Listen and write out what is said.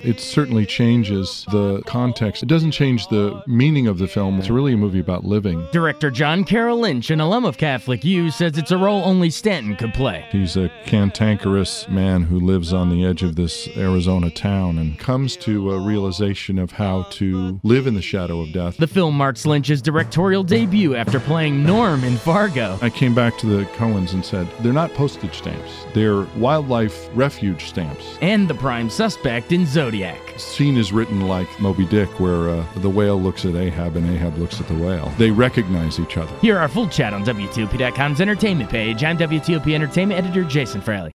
It certainly changes the context. It doesn't change the meaning of the film. It's really a movie about living. Director John Carroll Lynch, an alum of Catholic U, says it's a role only Stanton could play. He's a cantankerous man who lives on the edge of this Arizona town and comes to a realization of how to live in the shadow of death. The film marks Lynch's directorial debut after playing Norm in Fargo. I came back to the Coens and said, they're not postage stamps. They're wildlife refuge stamps. And the prime suspect in Zodiac. The scene is written like Moby Dick, where the whale looks at Ahab and Ahab looks at the whale. They recognize each other. Hear our full chat on WTOP.com's entertainment page. I'm WTOP Entertainment Editor Jason Fraley.